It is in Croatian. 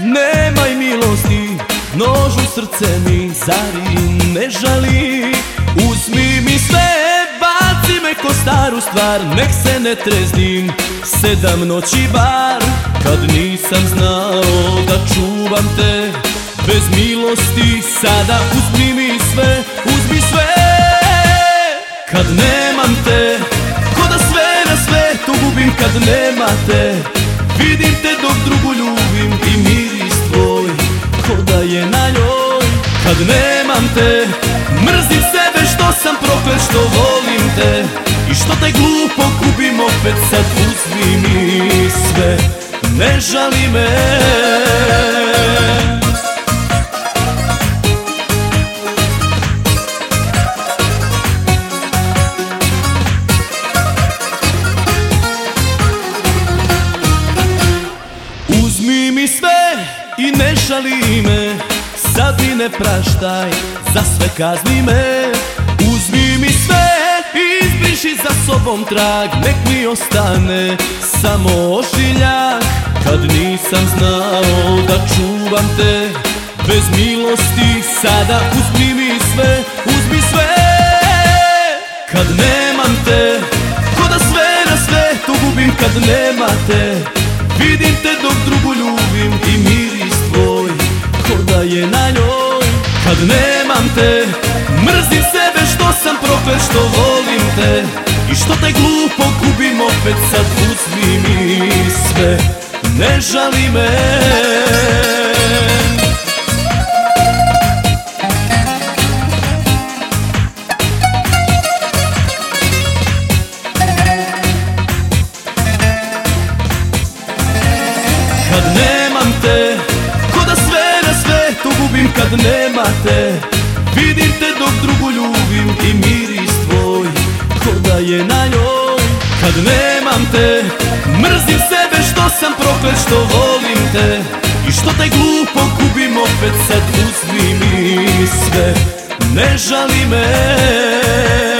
Nemaj milosti, nož u srce mi, zari ne žali. Uzmi mi sve, baci me ko staru stvar, nek se ne treznim 7 noći bar. Kad nisam znao da čuvam te, bez milosti sada uzmi mi sve, uzmi sve. Kad nemam te, ko da sve na svetu gubim kad nema te. Vidim te dok drugu ljubim i miris tvoj ko da je na njoj. Kad nemam te, mrzim sebe što sam proklet što volim te i što te glupo gubim opet. Sad uzmi mi sve, ne žali me. Uzmi mi sve i ne žali me, sad mi ne praštaj, za sve kazni me. Uzmi mi sve i izbriši za sobom trag, nek mi ostane samo ožiljak. Kad nisam znao da čuvam te, bez milosti sada uzmi mi sve, uzmi sve. Kad nemam te, ko da sve na svetu gubim kad nema te. Vidim te dok drugu ljubim i miris tvoj ko da je na njoj. Kad nemam te, mrzim sebe što sam proklet što volim te i što te glupo gubim opet. Sad uzmi mi sve, ne žali me. Kad nemam te, ko da sve na svetu gubim kad nema te. Vidim te dok drugu ljubim i miris tvoj ko da je na njoj. Kad nemam te, mrzim sebe što sam proklet što volim te i što te glupo gubim opet. Sad uzmi mi sve, ne žali me.